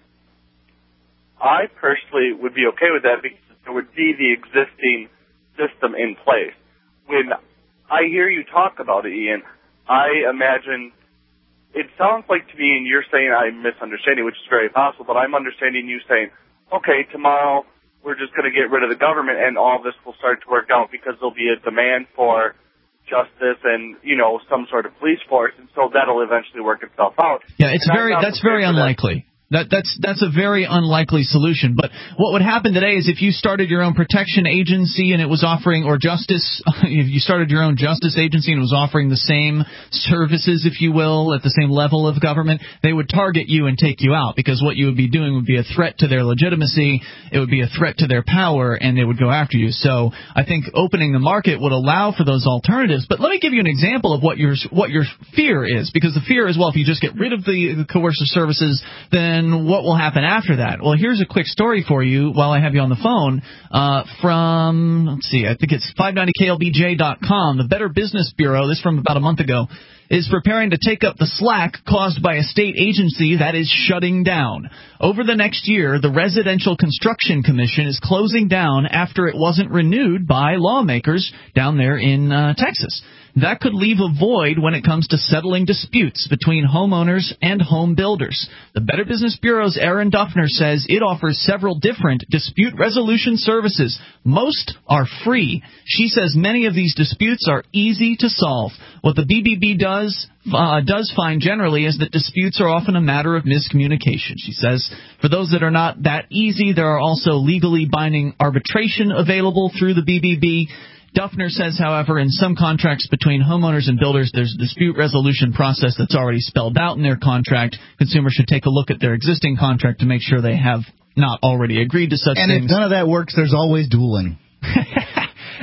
Speaker 16: I personally would be okay with that because there would be the existing system in place. When I hear you talk about it, Ian, I imagine it sounds like to me, and you're saying I'm misunderstanding, which is very possible, but I'm understanding you saying, okay, tomorrow we're just going to get rid of the government and all this will start to work out because there'll be a demand for justice and, you know, some sort of police force, and so that'll eventually work itself out.
Speaker 1: Yeah, it's
Speaker 16: And
Speaker 1: very that's very unlikely. That, that's that's a very unlikely solution. But what would happen today is if you started your own protection agency and it was offering, or justice, if you started your own justice agency and it was offering the same services, if you will, at the same level of government, they would target you and take you out, because what you would be doing would be a threat to their legitimacy, it would be a threat to their power, and they would go after you. So I think opening the market would allow for those alternatives. But let me give you an example of what your what your fear is, because the fear is, well, if you just get rid of the, the coercive services, then what will happen after that? Well, here's a quick story for you while I have you on the phone uh, from, let's see, I think it's five ninety K L B J dot com. The Better Business Bureau, this from about a month ago, is preparing to take up the slack caused by a state agency that is shutting down. Over the next year, the Residential Construction Commission is closing down after it wasn't renewed by lawmakers down there in uh, Texas. That could leave a void when it comes to settling disputes between homeowners and home builders. The Better Business Bureau's Erin Duffner says it offers several different dispute resolution services. Most are free. She says many of these disputes are easy to solve. What the B B B does uh, does find generally is that disputes are often a matter of miscommunication. She says for those that are not that easy, there are also legally binding arbitration available through the B B B. Duffner says, however, in some contracts between homeowners and builders, there's a dispute resolution process that's already spelled out in their contract. Consumers should take a look at their existing contract to make sure they have not already agreed to such
Speaker 3: and
Speaker 1: things.
Speaker 3: And if none of that works, there's always dueling.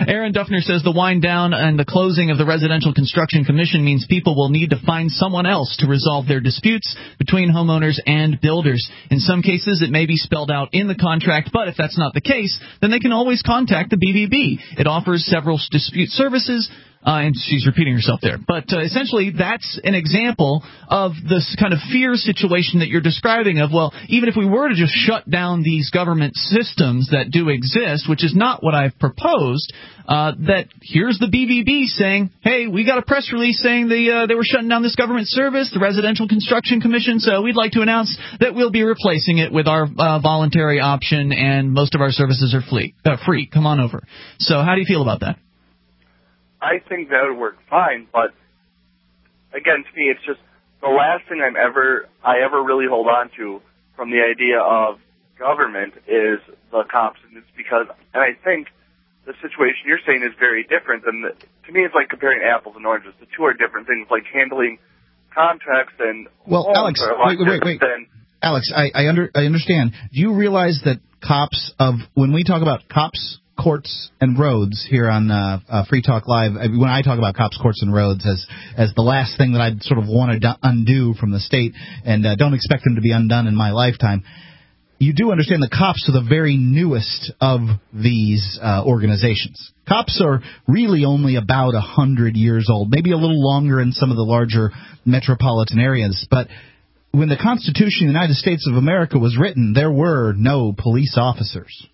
Speaker 1: Aaron Duffner says the wind down and the closing of the Residential Construction Commission means people will need to find someone else to resolve their disputes between homeowners and builders. In some cases, it may be spelled out in the contract, but if that's not the case, then they can always contact the B B B. It offers several dispute services. Uh, and she's repeating herself there. But uh, essentially, that's an example of this kind of fear situation that you're describing of, well, even if we were to just shut down these government systems that do exist, which is not what I've proposed, uh, that here's the B B B saying, hey, we got a press release saying they, uh, they were shutting down this government service, the Residential Construction Commission, so we'd like to announce that we'll be replacing it with our uh, voluntary option, and most of our services are free. Uh, free. Come on over. So how do you feel about that?
Speaker 16: I think that would work fine, but again, to me, it's just the last thing I'm ever, I ever really hold on to from the idea of government is the cops, and it's because, and I think the situation you're saying is very different than the, to me, it's like comparing apples and oranges. The two are different things, like handling contracts and
Speaker 3: well,
Speaker 16: homes
Speaker 3: Alex,
Speaker 16: are a lot
Speaker 3: wait, wait, wait, wait.
Speaker 16: than,
Speaker 3: Alex, I, I under I understand. Do you realize that cops of when we talk about cops, courts, and roads here on uh, uh, Free Talk Live, I mean, when I talk about cops, courts, and roads as as the last thing that I'd sort of want to do, undo from the state, and uh, don't expect them to be undone in my lifetime, you do understand the cops are the very newest of these uh, organizations. Cops are really only about a hundred years old, maybe a little longer in some of the larger metropolitan areas, but when the Constitution of the United States of America was written, there were no police officers.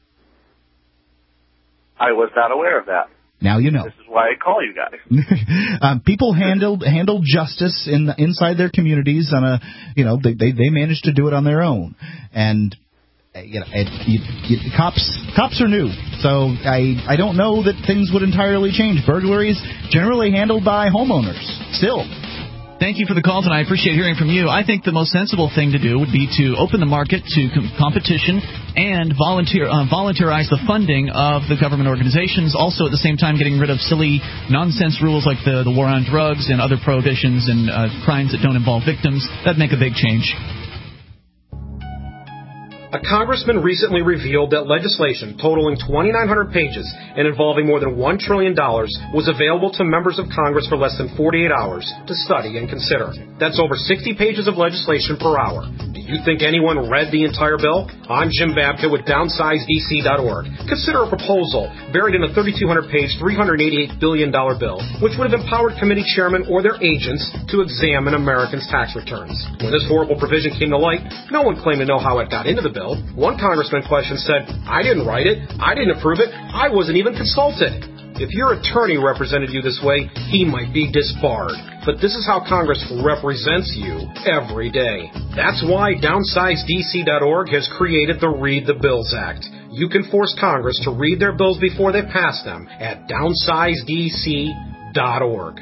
Speaker 16: I was not aware of that.
Speaker 3: Now you know.
Speaker 16: This is why I call you guys.
Speaker 3: um, people handled handled justice in the, inside their communities on a, you know, they, they they managed to do it on their own, and you know, it, you, you, cops cops are new, so I I don't know that things would entirely change. Burglaries generally handled by homeowners still.
Speaker 1: Thank you for the call tonight. I appreciate hearing from you. I think the most sensible thing to do would be to open the market to com- competition and volunteer uh, voluntarize the funding of the government organizations. Also, at the same time, getting rid of silly nonsense rules like the, the war on drugs and other prohibitions and uh, crimes that don't involve victims. That'd make a big change.
Speaker 17: A congressman recently revealed that legislation totaling twenty-nine hundred pages and involving more than one trillion dollars was available to members of Congress for less than forty-eight hours to study and consider. That's over sixty pages of legislation per hour. Do you think anyone read the entire bill? I'm Jim Babka with downsize D C dot org. Consider a proposal buried in a thirty-two hundred page, three hundred eighty-eight billion dollars bill, which would have empowered committee chairmen or their agents to examine Americans' tax returns. When this horrible provision came to light, no one claimed to know how it got into the bill. One congressman question said, I didn't write it, I didn't approve it, I wasn't even consulted. If your attorney represented you this way, he might be disbarred. But this is how Congress represents you every day. That's why downsize D C dot org has created the Read the Bills Act. You can force Congress to read their bills before they pass them at downsize D C dot org.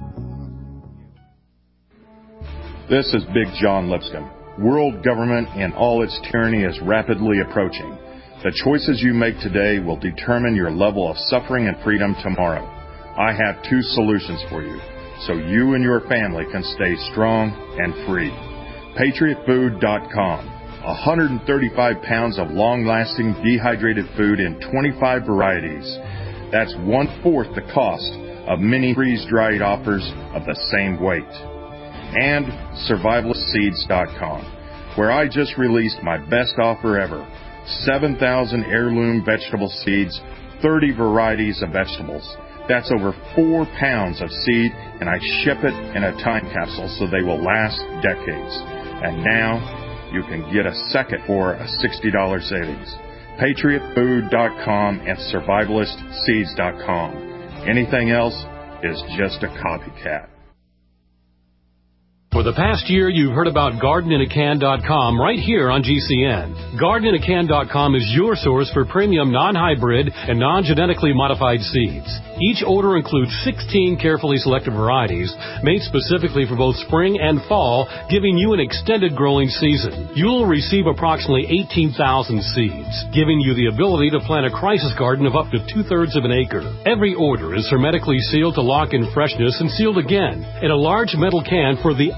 Speaker 18: This is Big John Lipscomb. World government and all its tyranny is rapidly approaching. The choices you make today will determine your level of suffering and freedom tomorrow. I have two solutions for you, so you and your family can stay strong and free. Patriot Food dot com. one hundred thirty-five pounds of long-lasting dehydrated food in twenty-five varieties. That's one-fourth the cost of many freeze-dried offers of the same weight. And Survivalist Seeds dot com, where I just released my best offer ever. seven thousand heirloom vegetable seeds, thirty varieties of vegetables. That's over four pounds of seed, and I ship it in a time capsule so they will last decades. And now you can get a second for a sixty dollars savings. Patriot Food dot com and Survivalist Seeds dot com. Anything else is just a copycat.
Speaker 19: For the past year, you've heard about garden in a can dot com right here on G C N. garden in a can dot com is your source for premium non-hybrid and non-genetically modified seeds. Each order includes sixteen carefully selected varieties made specifically for both spring and fall, giving you an extended growing season. You'll receive approximately eighteen thousand seeds, giving you the ability to plant a crisis garden of up to two-thirds of an acre. Every order is hermetically sealed to lock in freshness and sealed again in a large metal can for the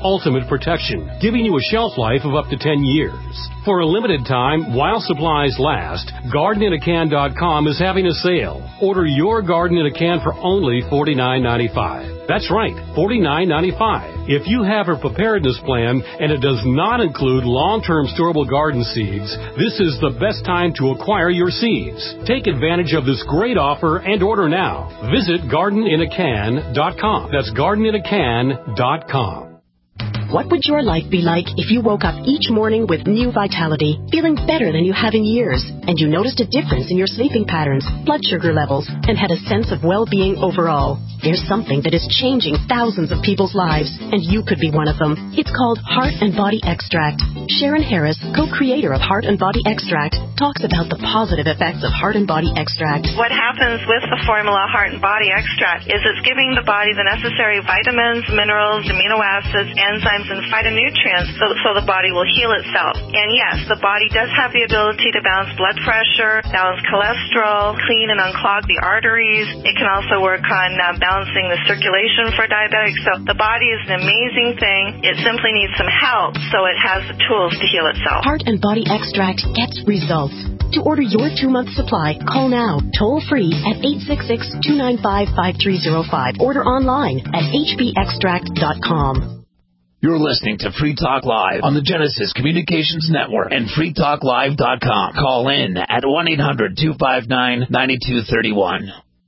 Speaker 19: ultimate protection, giving you a shelf life of up to ten years. For a limited time, while supplies last, garden in a can dot com is having a sale. Order your garden in a can for only forty-nine ninety-five. That's right, forty-nine ninety-five. If you have a preparedness plan and it does not include long-term storable garden seeds, this is the best time to acquire your seeds. Take advantage of this great offer and order now. Visit garden in a can dot com. That's garden in a can dot com.
Speaker 20: What would your life be like if you woke up each morning with new vitality, feeling better than you have in years, and you noticed a difference in your sleeping patterns, blood sugar levels, and had a sense of well-being overall? There's something that is changing thousands of people's lives, and you could be one of them. It's called Heart and Body Extract. Sharon Harris, co-creator of Heart and Body Extract, talks about the positive effects of Heart and Body Extract.
Speaker 21: What happens with the formula Heart and Body Extract is it's giving the body the necessary vitamins, minerals, amino acids, enzymes, and phytonutrients so, so the body will heal itself. And yes, the body does have the ability to balance blood pressure, balance cholesterol, clean and unclog the arteries. It can also work on uh, balancing the circulation for diabetics. So the body is an amazing thing. It simply needs some help so it has the tools to heal itself.
Speaker 20: Heart and Body Extract gets results. To order your two-month supply, call now, toll-free at eight six six, two nine five, five three zero five. Order online at h b extract dot com.
Speaker 9: You're listening to Free Talk Live on the Genesis Communications Network and free talk live dot com. Call in at one eight hundred, two five nine, nine two three one.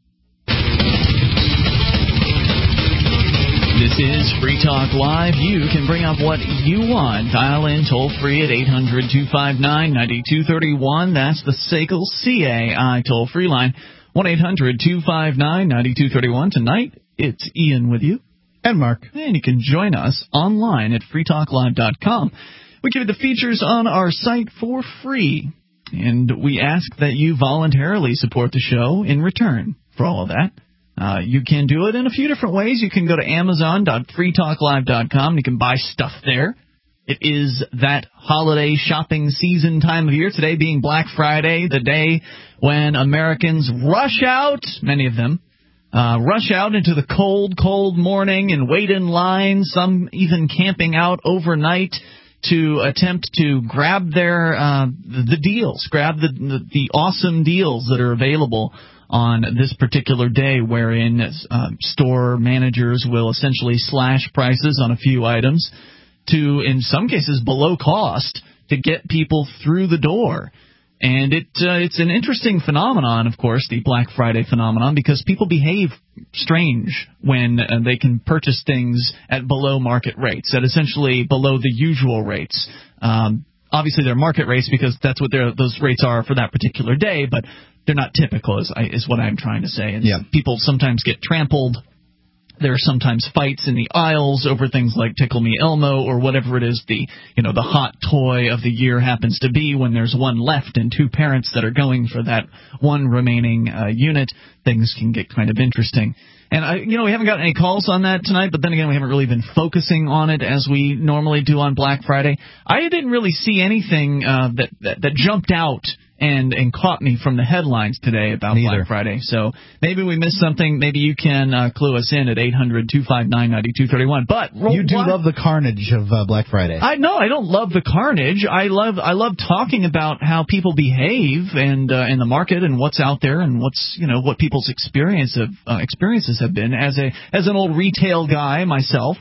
Speaker 1: This is Free Talk Live. You can bring up what you want. Dial in toll-free at eight hundred, two five nine, nine two three one. That's the S A C L C A I toll-free line, one eight hundred, two five nine, nine two three one. Tonight, it's Ian with you.
Speaker 3: And Mark.
Speaker 1: And you can join us online at free talk live dot com. We give you the features on our site for free. And we ask that you voluntarily support the show in return for all of that. Uh, you can do it in a few different ways. You can go to amazon dot free talk live dot com. You can buy stuff there. It is that holiday shopping season time of year, today being Black Friday, the day when Americans rush out, many of them, uh, rush out into the cold, cold morning and wait in line, some even camping out overnight to attempt to grab their uh, the deals, grab the, the the awesome deals that are available on this particular day, wherein uh, store managers will essentially slash prices on a few items to, in some cases, below cost to get people through the door. And it uh, it's an interesting phenomenon, of course, the Black Friday phenomenon, because people behave strange when uh, they can purchase things at below market rates, at essentially below the usual rates. Um, obviously, they're market rates because that's what those rates are for that particular day, but they're not typical, is, is what I'm trying to say. And
Speaker 3: yeah.
Speaker 1: People sometimes get trampled. There are sometimes fights in the aisles over things like Tickle Me Elmo or whatever it is the you know the hot toy of the year happens to be. When there's one left and two parents that are going for that one remaining uh, unit, things can get kind of interesting. And I, you know, we haven't got any calls on that tonight, but then again, we haven't really been focusing on it as we normally do on Black Friday. I didn't really see anything uh, that, that that jumped out and and caught me from the headlines today about
Speaker 3: Neither.
Speaker 1: Black Friday. So maybe we missed something. Maybe you can uh, clue us in at eight hundred, two five nine, nine two three one. But
Speaker 3: you do
Speaker 1: what?
Speaker 3: love the carnage of uh, Black Friday.
Speaker 1: I no, I don't love the carnage. I love I love talking about how people behave and uh, in the market and what's out there and what's you know what people's experience of uh, experiences have been. As a as an old retail guy myself,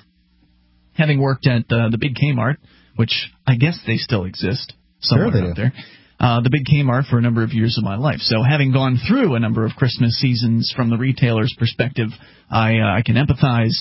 Speaker 1: having worked at uh, the big Kmart, which I guess they still exist somewhere
Speaker 3: sure they
Speaker 1: out
Speaker 3: do.
Speaker 1: there. Uh, the big Kmart for a number of years of my life. So having gone through a number of Christmas seasons from the retailer's perspective, I uh, I can empathize,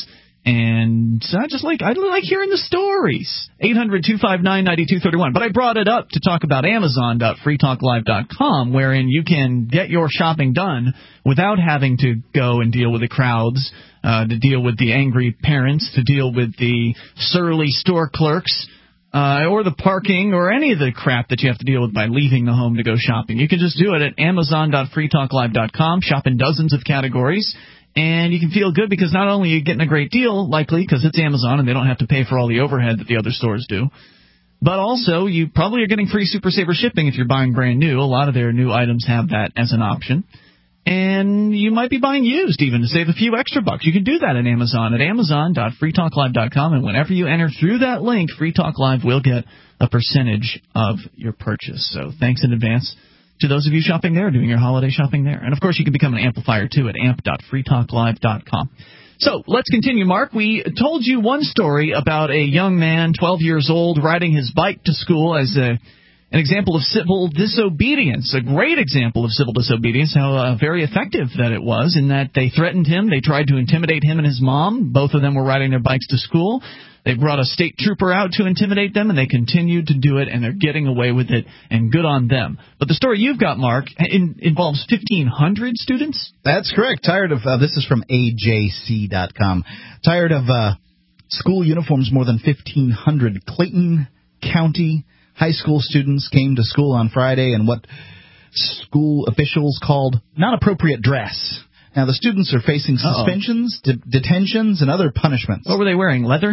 Speaker 1: and I just like I like hearing the stories. eight hundred, two five nine, nine two three one. But I brought it up to talk about amazon dot free talk live dot com, wherein you can get your shopping done without having to go and deal with the crowds, uh, to deal with the angry parents, to deal with the surly store clerks, Uh, or the parking, or any of the crap that you have to deal with by leaving the home to go shopping. You can just do it at amazon dot free talk live dot com, shop in dozens of categories, and you can feel good because not only are you getting a great deal, likely, because it's Amazon and they don't have to pay for all the overhead that the other stores do, but also you probably are getting free Super Saver shipping if you're buying brand new. A lot of their new items have that as an option. And you might be buying used even to save a few extra bucks. You can do that at Amazon at amazon dot free talk live dot com. And whenever you enter through that link, Free Talk Live will get a percentage of your purchase. So thanks in advance to those of you shopping there, doing your holiday shopping there. And, of course, you can become an amplifier, too, at amp dot free talk live dot com. So let's continue, Mark. We told you one story about a young man, twelve years old, riding his bike to school as a An example of civil disobedience, a great example of civil disobedience, how uh, very effective that it was, in that they threatened him, they tried to intimidate him and his mom. Both of them were riding their bikes to school. They brought a state trooper out to intimidate them, and they continued to do it, and they're getting away with it, and good on them. But the story you've got, Mark, in, involves fifteen hundred students?
Speaker 3: That's correct. Tired of, uh, this is from A J C dot com, tired of uh, school uniforms, more than fifteen hundred Clayton County high school students came to school on Friday in what school officials called non-appropriate dress. Now, the students are facing suspensions, de- detentions, and other punishments.
Speaker 1: What were they wearing, leather?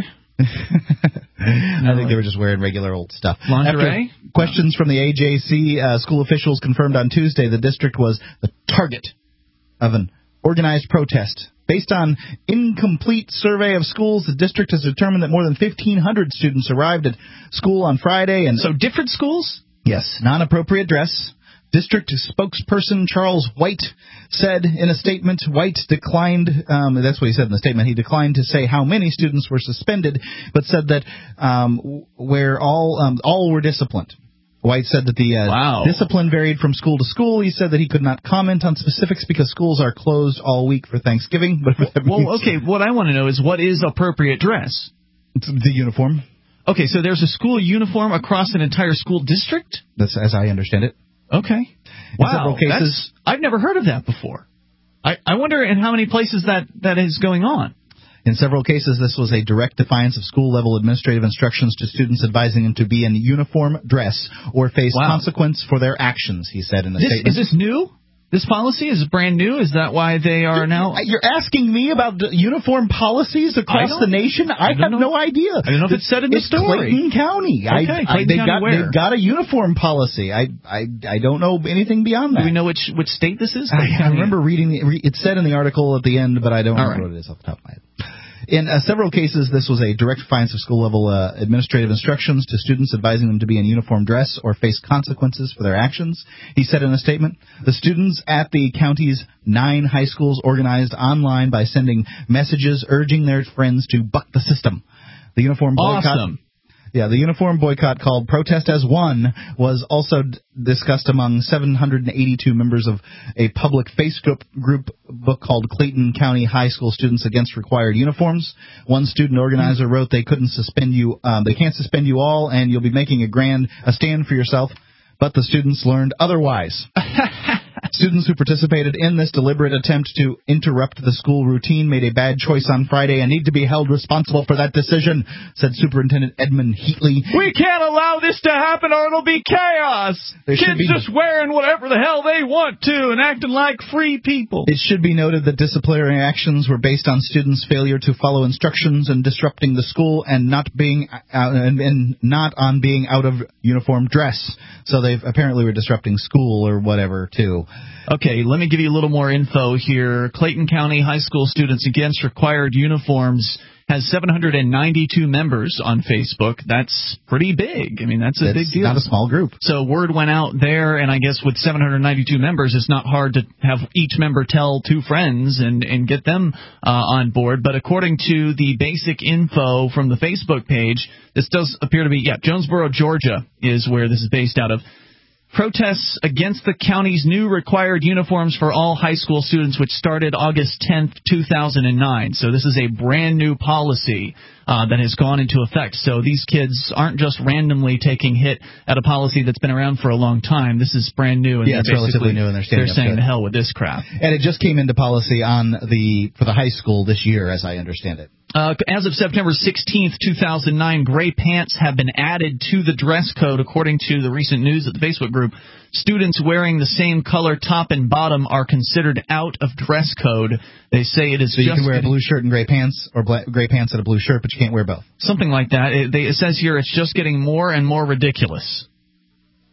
Speaker 3: I think they were just wearing regular old stuff.
Speaker 1: Lingerie?
Speaker 3: After questions from the A J C, uh, school officials confirmed on Tuesday the district was the target of an organized protest. Based on incomplete survey of schools, the district has determined that more than fifteen hundred students arrived at school on Friday. And
Speaker 1: so different schools?
Speaker 3: Yes. Non-appropriate dress. District spokesperson Charles White said in a statement, White declined, um, that's what he said in the statement, he declined to say how many students were suspended, but said that um, where all um, all were disciplined. White said that the uh,
Speaker 1: wow.
Speaker 3: discipline varied from school to school. He said that he could not comment on specifics because schools are closed all week for Thanksgiving. But
Speaker 1: well, okay, what I want to know is what is appropriate dress?
Speaker 3: It's the uniform.
Speaker 1: Okay, so there's a school uniform across an entire school district?
Speaker 3: That's as I understand it.
Speaker 1: Okay.
Speaker 3: In
Speaker 1: wow,
Speaker 3: several cases,
Speaker 1: I've never heard of that before. I, I wonder in how many places that, that is going on.
Speaker 3: In several cases, this was a direct defiance of school-level administrative instructions to students advising them to be in uniform dress or face
Speaker 1: wow.
Speaker 3: consequence for their actions, he said in a
Speaker 1: this,
Speaker 3: statement.
Speaker 1: Is this new? This policy is brand new? Is that why they are
Speaker 3: you're,
Speaker 1: now...
Speaker 3: You're asking me about uniform policies across the nation? I, I have
Speaker 1: know.
Speaker 3: no idea.
Speaker 1: I don't know if it's said in the
Speaker 3: it's
Speaker 1: story.
Speaker 3: Clayton County.
Speaker 1: Okay,
Speaker 3: I,
Speaker 1: Clayton
Speaker 3: I, they've
Speaker 1: County
Speaker 3: got,
Speaker 1: where?
Speaker 3: They've got a uniform policy. I I, I don't know anything beyond that.
Speaker 1: Do we know which, which state this is?
Speaker 3: I, I remember reading... The, it said in the article at the end, but I don't
Speaker 1: All
Speaker 3: remember
Speaker 1: right.
Speaker 3: what it is off the top of my head. In uh, several cases, this was a direct defiance of school-level uh, administrative instructions to students advising them to be in uniform dress or face consequences for their actions. He said in a statement, the students at the county's nine high schools organized online by sending messages urging their friends to buck the system. The uniform boycott...
Speaker 1: Awesome.
Speaker 3: Yeah, the uniform boycott called Protest as One was also d- discussed among seven hundred eighty-two members of a public Facebook group book called Clayton County High School Students Against Required Uniforms. One student organizer wrote they couldn't suspend you, um, they can't suspend you all, and you'll be making a grand a stand for yourself. But the students learned otherwise. Students who participated in this deliberate attempt to interrupt the school routine made a bad choice on Friday and need to be held responsible for that decision, said Superintendent Edmund Heatley.
Speaker 1: We can't allow this to happen or it'll be chaos.
Speaker 3: There
Speaker 1: Kids
Speaker 3: be...
Speaker 1: just wearing whatever the hell they want to and acting like free people.
Speaker 3: It should be noted that disciplinary actions were based on students' failure to follow instructions and disrupting the school and not being uh, and, and not on being out of uniform dress. So they apparently were disrupting school or whatever, too.
Speaker 1: Okay, let me give you a little more info here. Clayton County High School Students Against Required Uniforms has seven hundred ninety-two members on Facebook. That's pretty big. I mean, that's a
Speaker 3: it's
Speaker 1: big deal.
Speaker 3: Not a small group.
Speaker 1: So word went out there, and I guess with seven hundred ninety-two members, it's not hard to have each member tell two friends and, and get them uh, on board. But according to the basic info from the Facebook page, this does appear to be, yeah, Jonesboro, Georgia is where this is based out of. Protests against the county's new required uniforms for all high school students, which started August tenth, two thousand nine. So this is a brand new policy uh, that has gone into effect. So these kids aren't just randomly taking hit at a policy that's been around for a long time. This is brand new. And
Speaker 3: yeah, it's relatively new, and they're,
Speaker 1: they're saying the hell with this crap.
Speaker 3: And it just came into policy on the for the high school this year, as I understand it.
Speaker 1: Uh, as of September sixteenth, two thousand nine, gray pants have been added to the dress code, according to the recent news at the Facebook group. Students wearing the same color top and bottom are considered out of dress code. They say it is
Speaker 3: so
Speaker 1: just...
Speaker 3: you can wear a blue shirt and gray pants, or black, gray pants and a blue shirt, but you can't wear both.
Speaker 1: Something like that. It, they, it says here it's just getting more and more ridiculous.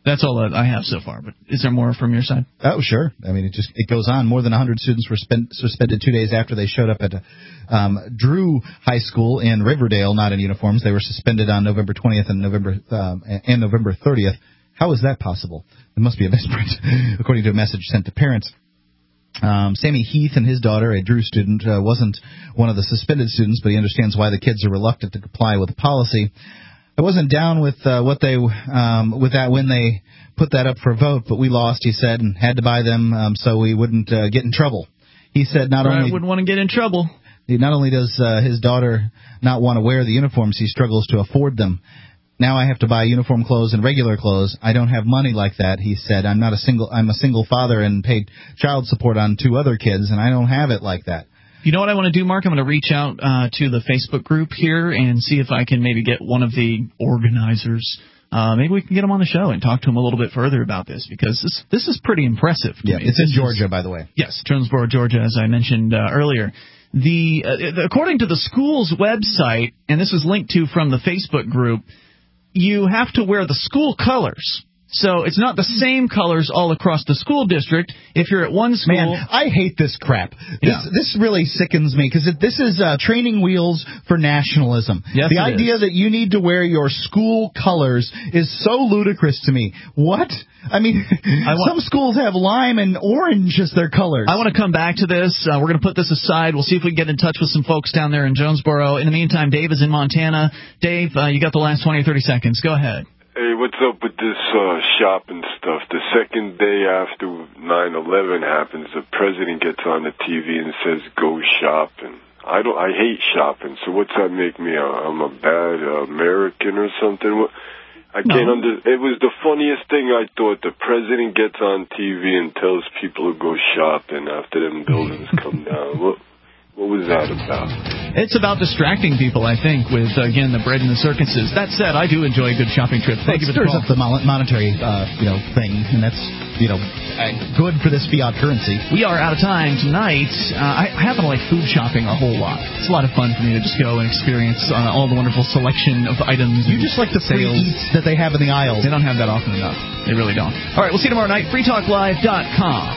Speaker 1: That's all that I have so far, but is there more from your side?
Speaker 3: Oh, sure. I mean, it just it goes on. More than one hundred students were spent, suspended two days after they showed up at um, Drew High School in Riverdale, not in uniforms. They were suspended on November twentieth and November um, and November thirtieth. How is that possible? It must be a misprint, according to a message sent to parents. Um, Sammy Heath and his daughter, a Drew student, uh, wasn't one of the suspended students, but he understands why the kids are reluctant to comply with the policy. I wasn't down with uh, what they um, with that when they put that up for a vote, but we lost, he said, and had to buy them um, so we wouldn't uh, get in trouble. He said not
Speaker 1: right,
Speaker 3: only
Speaker 1: wouldn't want to get in trouble.
Speaker 3: Not only does uh, his daughter not want to wear the uniforms, he struggles to afford them. Now I have to buy uniform clothes and regular clothes. I don't have money like that, he said. I'm not a single. I'm a single father and paid child support on two other kids, and I don't have it like that.
Speaker 1: You know what I want to do, Mark? I'm going to reach out uh, to the Facebook group here and see if I can maybe get one of the organizers. Uh, maybe we can get him on the show and talk to him a little bit further about this, because this this is pretty impressive.
Speaker 3: Yeah,
Speaker 1: me.
Speaker 3: it's
Speaker 1: this
Speaker 3: in Georgia,
Speaker 1: is,
Speaker 3: by the way.
Speaker 1: Yes, Jonesboro, Georgia, as I mentioned uh, earlier. The uh, according to the school's website, and this is linked to from the Facebook group, you have to wear the school colors. So it's not the same colors all across the school district. If you're at one school...
Speaker 3: Man, I hate this crap. This,
Speaker 1: yeah.
Speaker 3: this really sickens me, because this is uh, training wheels for nationalism.
Speaker 1: Yes,
Speaker 3: the
Speaker 1: it
Speaker 3: idea
Speaker 1: is.
Speaker 3: that you need to wear your school colors is so ludicrous to me. What? I mean, I want, some schools have lime and orange as their colors.
Speaker 1: I want to come back to this. Uh, we're going to put this aside. We'll see if we can get in touch with some folks down there in Jonesboro. In the meantime, Dave is in Montana. Dave, uh, you got the last twenty or thirty seconds. Go ahead.
Speaker 2: Hey, what's up with this uh, shopping stuff? The second day after nine eleven happens, the president gets on the T V and says, "Go shopping." I don't. I hate shopping. So what's that make me? I'm a bad American or something? I can't no. under. It was the funniest thing I thought. The president gets on T V and tells people to go shopping after them buildings come down. What? What was that about?
Speaker 1: It's about distracting people, I think, with, again, the bread and the circuses. That said, I do enjoy a good shopping trip. Thank
Speaker 3: well,
Speaker 1: you for the call.
Speaker 3: It stirs up the monetary, uh, you know, thing, and that's, you know, good for this fiat currency.
Speaker 1: We are out of time tonight. Uh, I happen to like food shopping a whole lot. It's a lot of fun for me to just go and experience uh, all the wonderful selection of items.
Speaker 3: You just like the free eats that they have in the aisles.
Speaker 1: They don't have that often enough. They really don't. All right, we'll see you tomorrow night. free talk live dot com.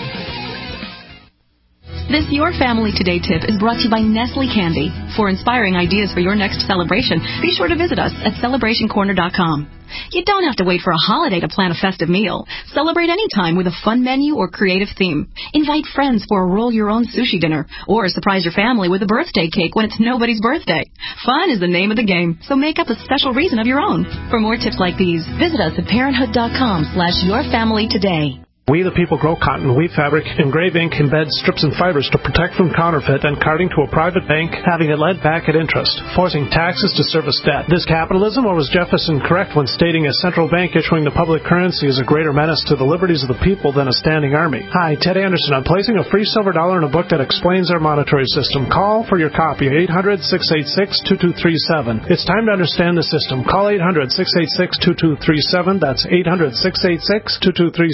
Speaker 22: This Your Family Today tip is brought to you by Nestle Candy. For inspiring ideas for your next celebration, be sure to visit us at celebration corner dot com. You don't have to wait for a holiday to plan a festive meal. Celebrate anytime with a fun menu or creative theme. Invite friends for a roll-your-own sushi dinner, or surprise your family with a birthday cake when it's nobody's birthday. Fun is the name of the game, so make up a special reason of your own. For more tips like these, visit us at parenthood dot com slash your family today.
Speaker 23: We the people grow cotton, weave fabric, engrave ink, embed strips and fibers to protect from counterfeit and carting to a private bank, having it lent back at interest, forcing taxes to service debt. This capitalism, or was Jefferson correct when stating a central bank issuing the public currency is a greater menace to the liberties of the people than a standing army? Hi, Ted Anderson. I'm placing a free silver dollar in a book that explains our monetary system. Call for your copy, eight hundred, six eight six, two two three seven. It's time to understand the system. Call eight hundred, six eight six, two two three seven. That's eight hundred, six eight six, two two three